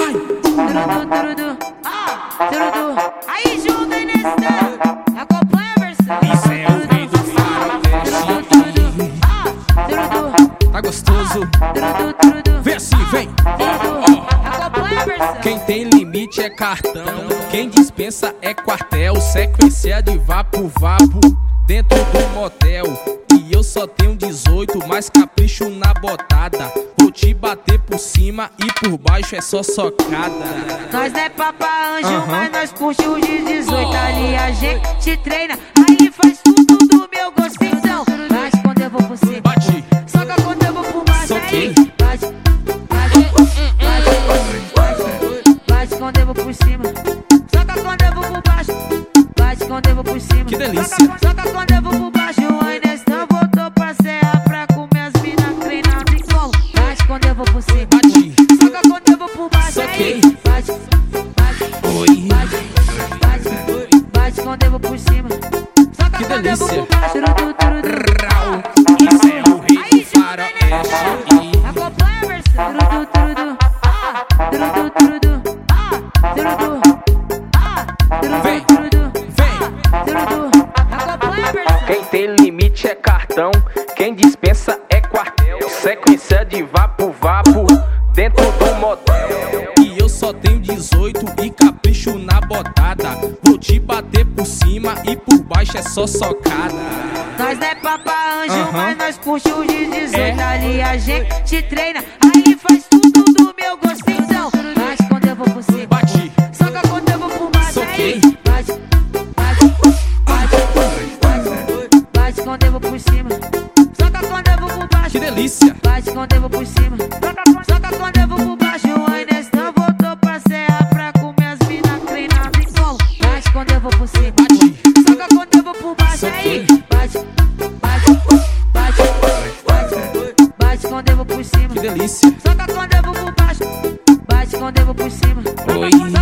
vai. Turudu, turudu. Aí junto aí nesse acompanha a versão. Isso é o rei do faroeste. Turudu, Tá gostoso? turudu. Vem assim, vem. Acompanha a versão. Quem tem limite é cartão, quem dispensa é quartel. Sequência de vapo dentro do motel. E eu só tenho 18, mas capricho na botada. Vou te bater por cima e por baixo é só socada. Nós não é papa anjo, mas nós curte os de 18. Ali a gente treina, aí faz tudo do meu gosto. Então, bate quando eu vou por cima, Bate, soca quando eu vou por baixo. soquei. Aí, bate quando eu vou por cima, soca quando eu vou por baixo. Bate quando eu vou por cima, Que delícia. Soca quando eu vou por baixo. Aí Nestão voltou pra serra pra comer as minas treinando em como. Bate quando eu vou por cima, Bate, soca quando eu vou por baixo. soquei. Aí, bate Oi, quando eu vou por cima, soca que quando eu vou delícia. por baixo. Turudu. Rau, isso é o rei Aí do junto aí nesse faroeste. acompanha a versão. Turudu. Vem, Turudu. vem. Acompanha a versão. Quem tem limite é cartão, quem dispensa é quartel. Sequência de vapo dentro do motel. E eu só tenho 18 e capricho na botada. Vou te bater por cima e por baixo é só socada. Nós não é papa anjo, mas nós curte os de 18. É. Ali a gente treina, aí faz tudo do meu gosto. Então, bate quando eu vou por cima, Bate, soca quando eu vou por baixo. soquei. Aí, bate quando eu vou por cima, soca quando eu vou por baixo. Que delícia. Bate quando eu vou por cima, soca quando eu vou por baixo. Aí Nestão voltou pra serra pra comer as minas treinando em como. Bate quando eu vou por cima, Bate, soca quando eu vou por baixo. Aí, bate quando eu vou por cima, que delícia. soca quando eu vou por baixo. Bate quando eu vou por cima, Oi.